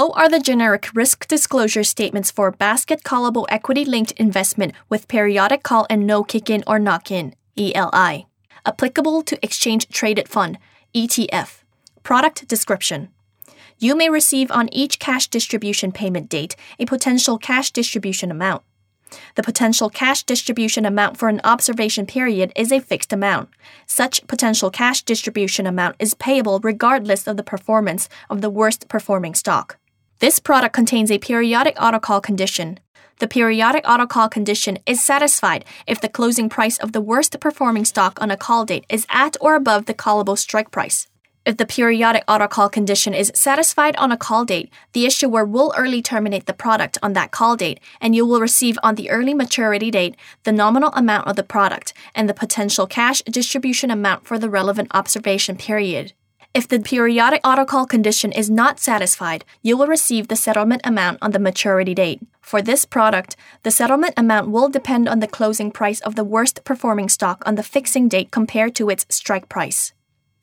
Below are the generic risk disclosure statements for basket callable equity-linked investment with periodic call and no kick-in or knock-in, ELI. Applicable to exchange-traded fund, ETF. Product description. You may receive on each cash distribution payment date a potential cash distribution amount. The potential cash distribution amount for an observation period is a fixed amount. Such potential cash distribution amount is payable regardless of the performance of the worst performing stock. This product contains a periodic autocall condition. The periodic autocall condition is satisfied if the closing price of the worst performing stock on a call date is at or above the callable strike price. If the periodic autocall condition is satisfied on a call date, the issuer will early terminate the product on that call date, and you will receive on the early maturity date the nominal amount of the product and the potential cash distribution amount for the relevant observation period. If the periodic autocall condition is not satisfied, you will receive the settlement amount on the maturity date. For this product, the settlement amount will depend on the closing price of the worst performing stock on the fixing date compared to its strike price.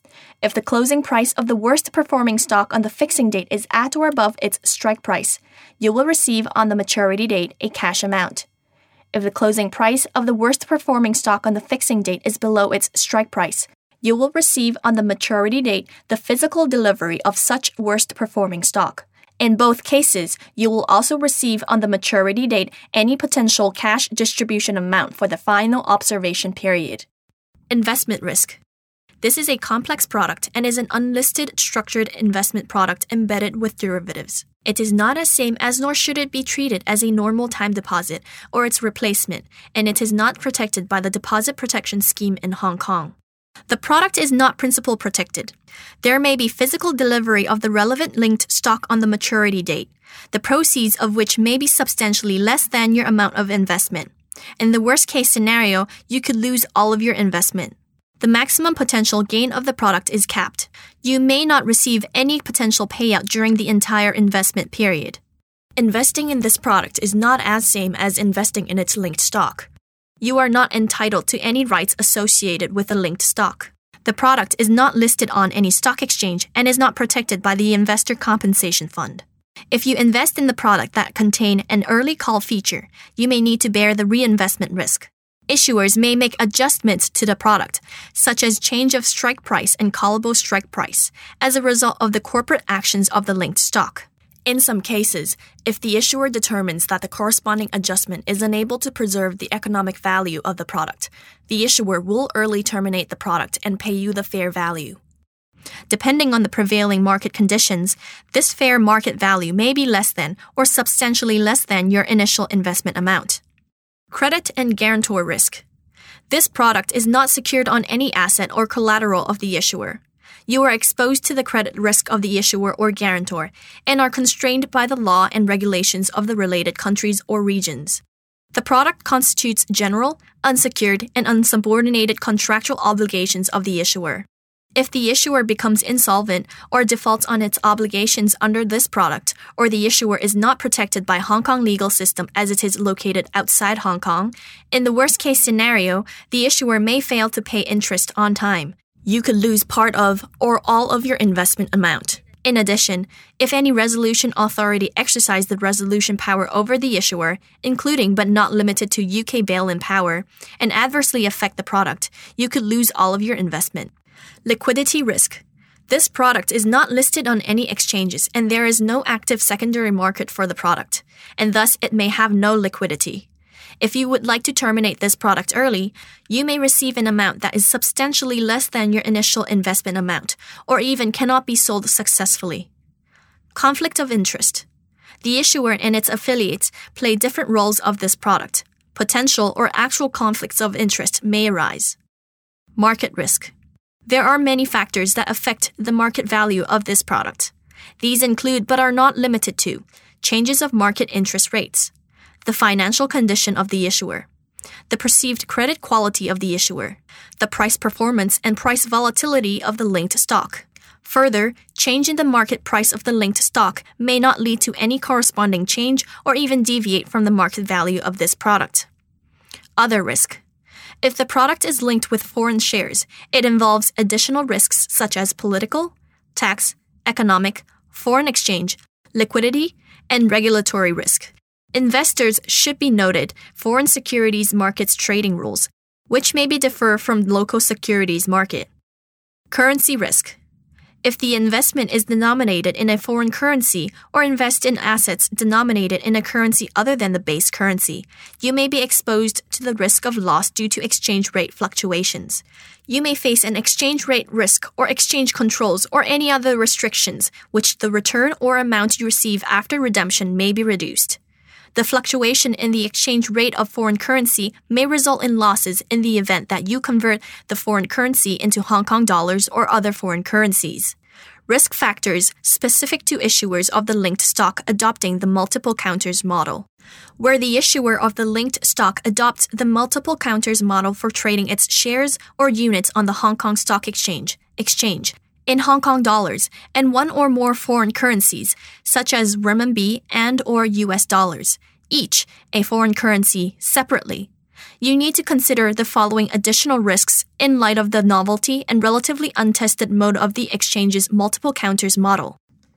If the closing price of the worst performing stock on the fixing date is at or above its strike price, you will receive on the maturity date a cash amount. If the closing price of the worst performing stock on the fixing date is below its strike price, you will receive on the maturity date the physical delivery of such worst performing stock. In both cases, you will also receive on the maturity date any potential cash distribution amount for the final observation period. Investment risk. This is a complex product and is an unlisted structured investment product embedded with derivatives. It is not as same as nor should it be treated as a normal time deposit or its replacement, and it is not protected by the Deposit Protection Scheme in Hong Kong. The product is not principal protected. There may be physical delivery of the relevant linked stock on the maturity date, the proceeds of which may be substantially less than your amount of investment. In the worst case scenario, you could lose all of your investment. The maximum potential gain of the product is capped. You may not receive any potential payout during the entire investment period. Investing in this product is not as same as investing in its linked stock. You are not entitled to any rights associated with the linked stock. The product is not listed on any stock exchange and is not protected by the Investor Compensation Fund. If you invest in the product that contain an early call feature, you may need to bear the reinvestment risk. Issuers may make adjustments to the product, such as change of strike price and callable strike price, as a result of the corporate actions of the linked stock. In some cases, if the issuer determines that the corresponding adjustment is unable to preserve the economic value of the product, the issuer will early terminate the product and pay you the fair value. Depending on the prevailing market conditions, this fair market value may be less than or substantially less than your initial investment amount. Credit and guarantor risk. This product is not secured on any asset or collateral of the issuer. You are exposed to the credit risk of the issuer or guarantor and are constrained by the law and regulations of the related countries or regions. The product constitutes general, unsecured, and unsubordinated contractual obligations of the issuer. If the issuer becomes insolvent or defaults on its obligations under this product, or the issuer is not protected by Hong Kong legal system as it is located outside Hong Kong, in the worst-case scenario, the issuer may fail to pay interest on time. You could lose part of or all of your investment amount. In addition, if any resolution authority exercise the resolution power over the issuer, including but not limited to UK bail-in power, and adversely affect the product, you could lose all of your investment. Liquidity risk. This product is not listed on any exchanges and there is no active secondary market for the product, and thus it may have no liquidity. If you would like to terminate this product early, you may receive an amount that is substantially less than your initial investment amount, or even cannot be sold successfully. Conflict of interest. The issuer and its affiliates play different roles of this product. Potential or actual conflicts of interest may arise. Market risk. There are many factors that affect the market value of this product. These include, but are not limited to, changes of market interest rates, the financial condition of the issuer, the perceived credit quality of the issuer, the price performance and price volatility of the linked stock. Further, change in the market price of the linked stock may not lead to any corresponding change or even deviate from the market value of this product. Other risk. If the product is linked with foreign shares, it involves additional risks such as political, tax, economic, foreign exchange, liquidity, and regulatory risk. Investors should be noted foreign securities markets trading rules, which may be differ from local securities market. Currency risk. If the investment is denominated in a foreign currency or invest in assets denominated in a currency other than the base currency, you may be exposed to the risk of loss due to exchange rate fluctuations. You may face an exchange rate risk or exchange controls or any other restrictions, which the return or amount you receive after redemption may be reduced. The fluctuation in the exchange rate of foreign currency may result in losses in the event that you convert the foreign currency into Hong Kong dollars or other foreign currencies. Risk factors specific to issuers of the linked stock adopting the multiple counters model. Where the issuer of the linked stock adopts the multiple counters model for trading its shares or units on the Hong Kong Stock Exchange in Hong Kong dollars and one or more foreign currencies, such as renminbi and or US dollars, each a foreign currency separately. You need to consider the following additional risks in light of the novelty and relatively untested mode of the exchange's multiple counters model.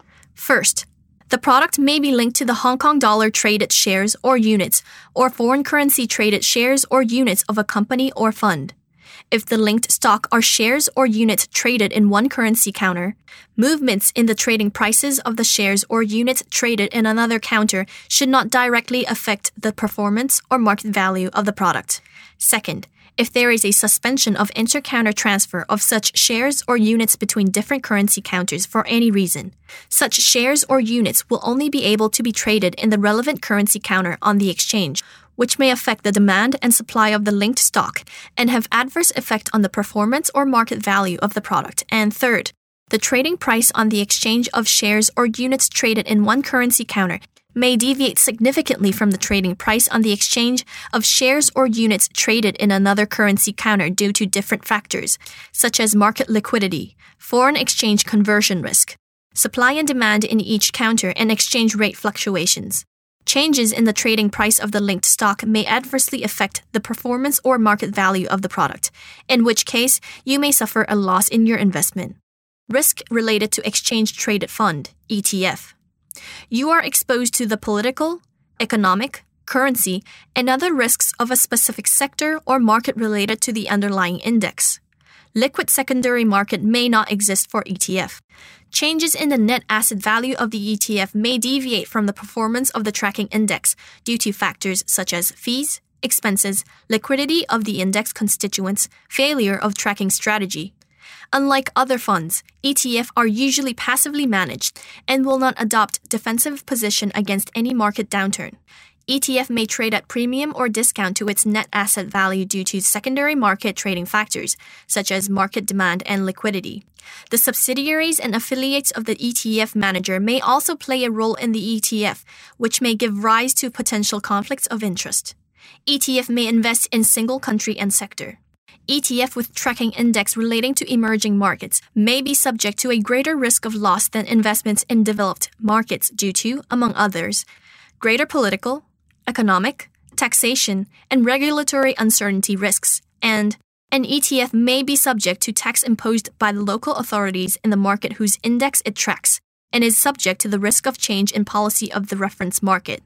First, the product may be linked to the Hong Kong dollar traded shares or units or foreign currency traded shares or units of a company or fund. If the linked stock are shares or units traded in one currency counter, movements in the trading prices of the shares or units traded in another counter should not directly affect the performance or market value of the product. Second, if there is a suspension of inter-counter transfer of such shares or units between different currency counters for any reason, such shares or units will only be able to be traded in the relevant currency counter on the exchange, which may affect the demand and supply of the linked stock and have adverse effect on the performance or market value of the product. And third, the trading price on the exchange of shares or units traded in one currency counter may deviate significantly from the trading price on the exchange of shares or units traded in another currency counter due to different factors, such as market liquidity, foreign exchange conversion risk, supply and demand in each counter, and exchange rate fluctuations. Changes in the trading price of the linked stock may adversely affect the performance or market value of the product, in which case you may suffer a loss in your investment. Risk related to exchange-traded fund, ETF. You are exposed to the political, economic, currency, and other risks of a specific sector or market related to the underlying index. Liquid secondary market may not exist for ETF. Changes in the net asset value of the ETF may deviate from the performance of the tracking index due to factors such as fees, expenses, liquidity of the index constituents, failure of tracking strategy. Unlike other funds, ETF are usually passively managed and will not adopt defensive position against any market downturn. ETF may trade at premium or discount to its net asset value due to secondary market trading factors, such as market demand and liquidity. The subsidiaries and affiliates of the ETF manager may also play a role in the ETF, which may give rise to potential conflicts of interest. ETF may invest in single country and sector. ETF with tracking index relating to emerging markets may be subject to a greater risk of loss than investments in developed markets due to, among others, greater political, economic, taxation, and regulatory uncertainty risks, and an ETF may be subject to tax imposed by the local authorities in the market whose index it tracks, and is subject to the risk of change in policy of the reference market.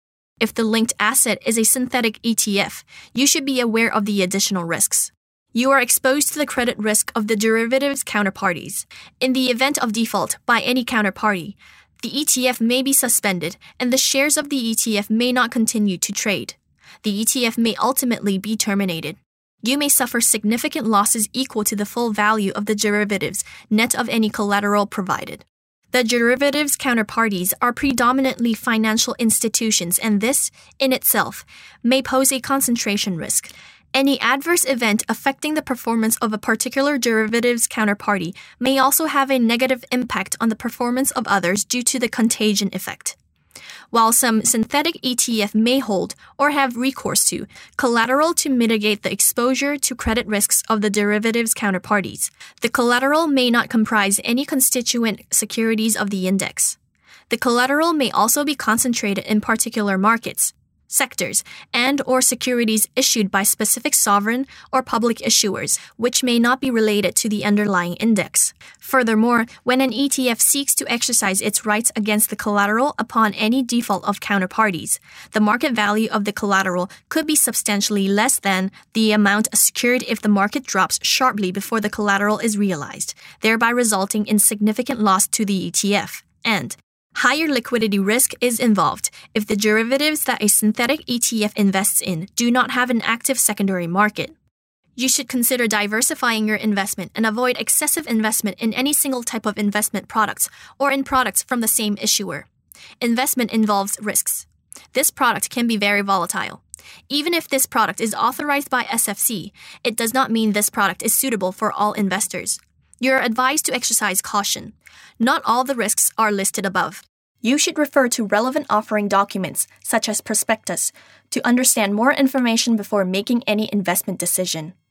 If the linked asset is a synthetic ETF, you should be aware of the additional risks. You are exposed to the credit risk of the derivatives counterparties. In the event of default by any counterparty, the ETF may be suspended and the shares of the ETF may not continue to trade. The ETF may ultimately be terminated. You may suffer significant losses equal to the full value of the derivatives, net of any collateral provided. The derivatives counterparties are predominantly financial institutions, and this, in itself, may pose a concentration risk. Any adverse event affecting the performance of a particular derivatives counterparty may also have a negative impact on the performance of others due to the contagion effect. While some synthetic ETF may hold or have recourse to collateral to mitigate the exposure to credit risks of the derivatives counterparties, the collateral may not comprise any constituent securities of the index. The collateral may also be concentrated in particular markets. sectors, and/or securities issued by specific sovereign or public issuers, which may not be related to the underlying index. Furthermore, when an ETF seeks to exercise its rights against the collateral upon any default of counterparties, the market value of the collateral could be substantially less than the amount secured if the market drops sharply before the collateral is realized, thereby resulting in significant loss to the ETF. And higher liquidity risk is involved if the derivatives that a synthetic ETF invests in do not have an active secondary market. You should consider diversifying your investment and avoid excessive investment in any single type of investment products or in products from the same issuer. Investment involves risks. This product can be very volatile. Even if this product is authorized by SFC, it does not mean this product is suitable for all investors. You are advised to exercise caution. Not all the risks are listed above. You should refer to relevant offering documents, such as prospectus, to understand more information before making any investment decision.